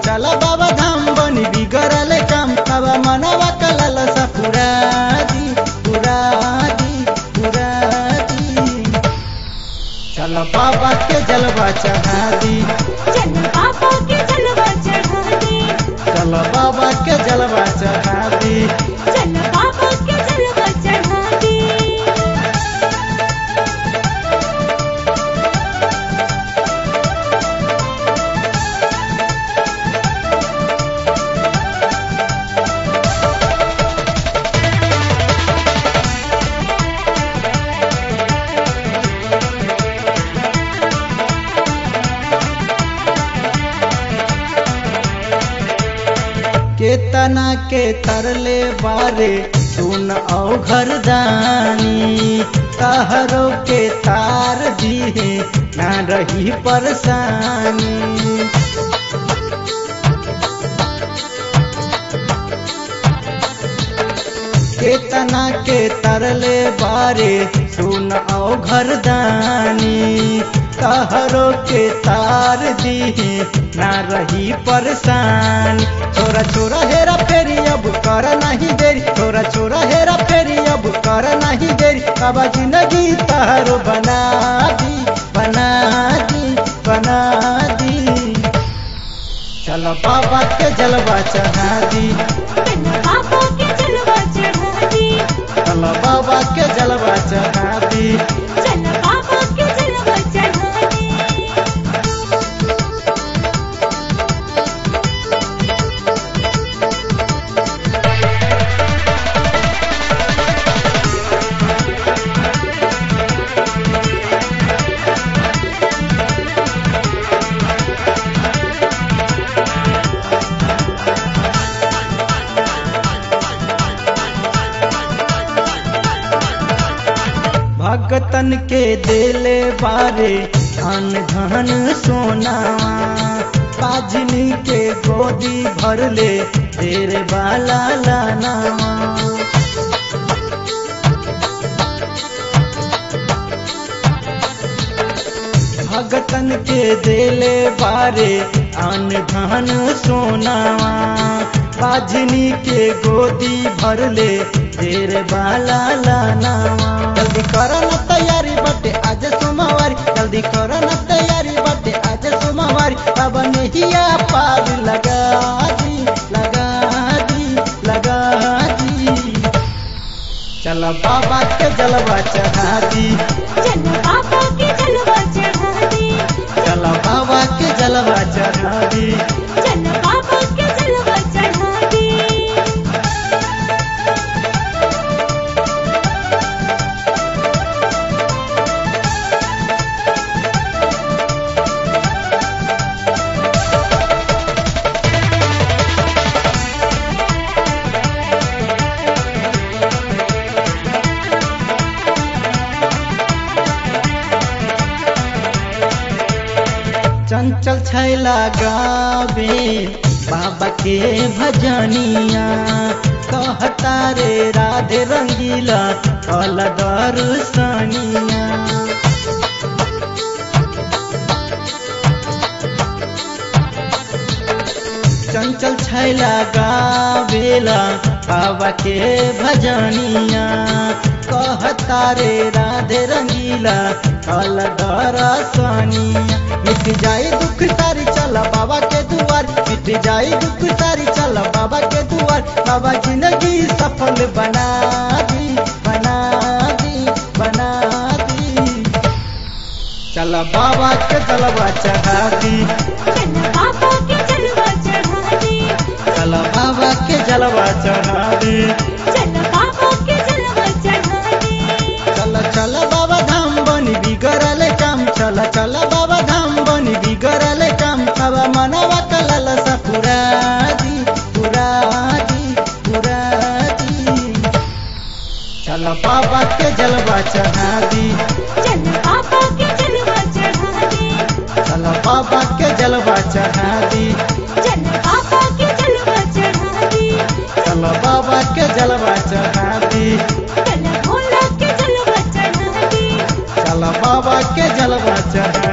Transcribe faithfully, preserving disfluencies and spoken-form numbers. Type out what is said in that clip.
चल बाबा धाम बनी बिगड़ल काम बाबा मनवा कलल सा पूरा दी पूरा दी पूरा दी। चल बाबा के जलवा चढ़ा दी चल बाबा के जलवा चढ़ा दी चल बाबा के जलवा चढ़ा दी चल बाबा के जलवा चढ़ा दी। केतना के तरले बारे सुन औ घरदानी कहरो के तार दिए ना रही परेशानी। केतना के तरले बारे सुन औ घरदानी कहरो के तार दिए ना रही परेशान। छोरा छोरा हेरा फेरी अब कर नहीं देरी छोरा छोरा हेरा फेरी अब कर नहीं देरी बाबा जिंदगी तारो बना दी बना दी बना दी। चल बाबा के जलवा चढ़ा दी चल बाबा के जलवा चढ़ा दी चल बाबा के जलवा चढ़ा दी चल बाबा के जलवा चढ़ा दी। भगतन के देले बारे धन धन सोना पाजनी के गोदी भर ले तेरे बाला लाना। भगतन के देले बारे अन धन सोना पाजनी के गोदी भर ले तेरे बाला लाना। जल्दी कर न तैयारी बटे आज सोमवारी जल्दी कर न तैयारी बटे आज सोमवारी बाबा नैया पार लगा दी लगा दी लगा दी। चल बाबा के जलवा चढ़ा दी चल बाबा के जलवा चढ़ा दी चल बाबा के जलवा चढ़ा दी चल बाबा के जलवा चढ़ा दी। चंचल छैला गावे बाबा के भजनिया कहता रे राधे रंगीला कल दर्शनिया। चंचल छैला गावेला बाबा के भजनिया कहता रे राधे रंगीला कल दर्शनिया। मिट जाए दुख सारी चल बाबा के दुआर मिट जाए दुख सारी चल बाबा के दुआर बाबा जिंदगी सफल बना दी बना दी बना दी। चल बाबा के जलवा चढ़ा दी चल बाबा के जलवा चढ़ा दी चल बाबा के जलवा चढ़ा दी चल बाबा के जलवा चढ़ा दी। चल चल बाबा धाम बनी बिगड़ल काम चल चल बाबा धाम बनी बिगड़ल काम बाबा मनवा कलल सा पूरा दी पूरा दी पूरा दी। चल बाबा के जलवा चढ़ा दी चल बाबा के जलवा चढ़ा दी चल बाबा के जलवा चढ़ा दी चल बाबा के जलवा चढ़ा दी चल बाबा के जलवा चढ़ा दी चल भोला के जलवा चढ़ा दी चल बाबा के जलवा चढ़ा